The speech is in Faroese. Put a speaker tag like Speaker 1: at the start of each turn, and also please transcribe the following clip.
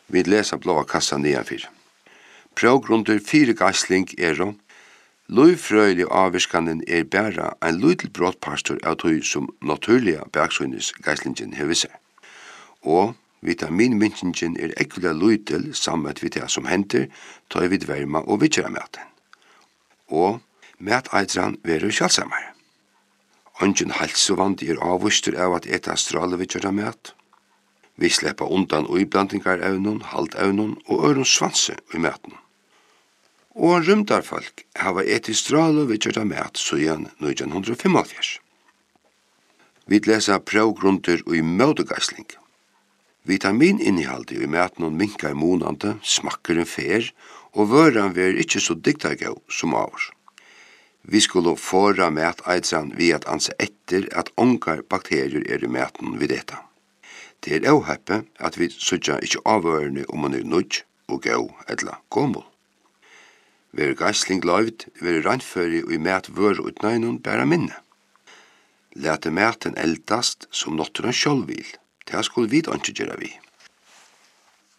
Speaker 1: Vi leser blåa kassa nedanfyr. Prøvgrunder 4 geisling Løyfrøylig avvirskanen bæra ein lydel brottpastor av tøy som naturliga baksøynes geislingen hever seg. Og vitaminmyntingen ekkelig lydel sammet vid det som henter, tøy vid verma og vidgjera maten. Og mæteidran veru sjalsamar. Ongen halsuvand avvuster av at eta strale vidgjera mat. Vi sleppa undan uiblandingar evnon, haldevnon og øron svanse i maten. Og rymdarfolk hava etisk strale vidgjera mat siden 1975. Vi lesa prøvgrunder og i mødegeisling. Vitamininnhaldet i maten minkar monande, smakker en fer, og vøran ver ikkje så diktargau som avur. Vi skulle fåra mæteidran ved at anse etter at ongar bakterier i maten vid detta. Det avheppe at vi sutja ikkje avhørende om man nudj og gau eller gomul. Ver geisling lovd, ver rannføri og i mat vør utnøynun bæra minne. Lete maten eldast som notturen sjálv vil, det skulle vi ikke gjøre vi.